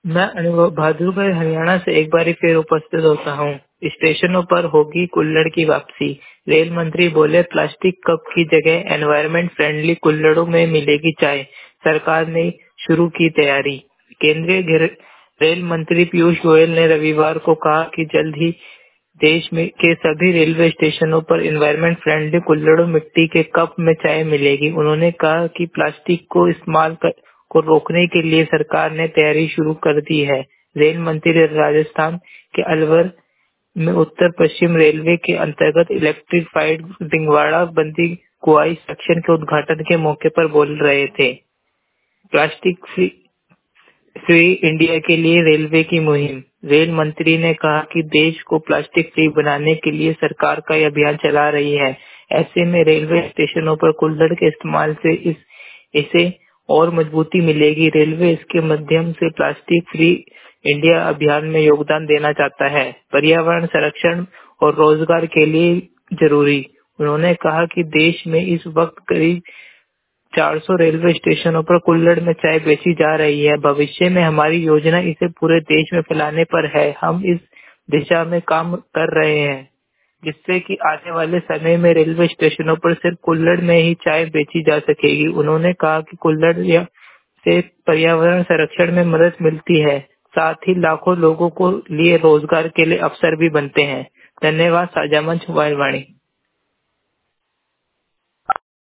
मैं अनुभव बहादुरगढ़ हरियाणा से एक बार फिर उपस्थित होता हूँ। स्टेशनों पर होगी कुल्हड़ की वापसी। रेल मंत्री बोले, प्लास्टिक कप की जगह एनवायरमेंट फ्रेंडली कुल्हड़ों में मिलेगी चाय। सरकार ने शुरू की तैयारी। केंद्रीय रेल मंत्री पीयूष गोयल ने रविवार को कहा कि जल्द ही देश में के सभी रेलवे स्टेशनों पर एनवायरमेंट फ्रेंडली कुल्हड़ों मिट्टी के कप में चाय मिलेगी। उन्होंने कहा कि प्लास्टिक को को रोकने के लिए सरकार ने तैयारी शुरू कर दी है। रेल मंत्री राजस्थान के अलवर में उत्तर पश्चिम रेलवे के अंतर्गत इलेक्ट्रीफाइड दिगवाड़ा बंदी कुआई सेक्शन के उद्घाटन के मौके पर बोल रहे थे। प्लास्टिक फ्री इंडिया के लिए रेलवे की मुहिम। रेल मंत्री ने कहा कि देश को प्लास्टिक फ्री बनाने के लिए सरकार का यह अभियान चला रही है। ऐसे में रेलवे स्टेशनों पर कुल्हड़ के इस्तेमाल से इसे और मजबूती मिलेगी। रेलवे इसके माध्यम से प्लास्टिक फ्री इंडिया अभियान में योगदान देना चाहता है। पर्यावरण संरक्षण और रोजगार के लिए जरूरी। उन्होंने कहा कि देश में इस वक्त करीब 400 रेलवे स्टेशनों पर कुल्हड़ में चाय बेची जा रही है। भविष्य में हमारी योजना इसे पूरे देश में फैलाने पर है। हम इस दिशा में काम कर रहे हैं, जिससे कि आने वाले समय में रेलवे स्टेशनों पर सिर्फ कुल्हड़ में ही चाय बेची जा सकेगी। उन्होंने कहा कि कुल्हड़ से पर्यावरण संरक्षण में मदद मिलती है, साथ ही लाखों लोगों को लिए रोजगार के लिए अवसर भी बनते हैं। धन्यवाद। साझा मंच वाणी।